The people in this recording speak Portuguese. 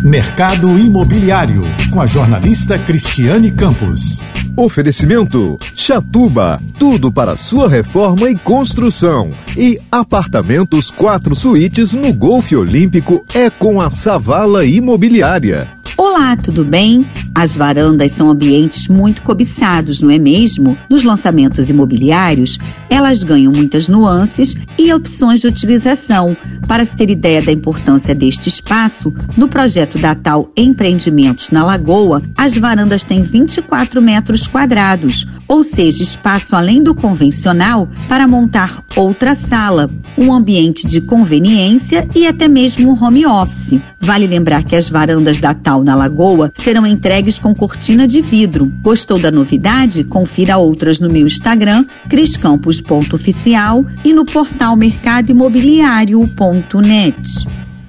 Mercado Imobiliário, com a jornalista Cristiane Campos. Oferecimento Chatuba, tudo para sua reforma e construção. E apartamentos 4 suítes no Golfe Olímpico é com a Savala Imobiliária. Olá, tudo bem? As varandas são ambientes muito cobiçados, não é mesmo? Nos lançamentos imobiliários, elas ganham muitas nuances e opções de utilização. Para se ter ideia da importância deste espaço, no projeto da Tal Empreendimentos na Lagoa, as varandas têm 24 metros quadrados, ou seja, espaço além do convencional para montar outra sala, um ambiente de conveniência e até mesmo um home office. Vale lembrar que as varandas da Tal na Lagoa serão entregues com cortina de vidro. Gostou da novidade? Confira outras no meu Instagram, criscampos.oficial, e no portal mercadoimobiliario.net.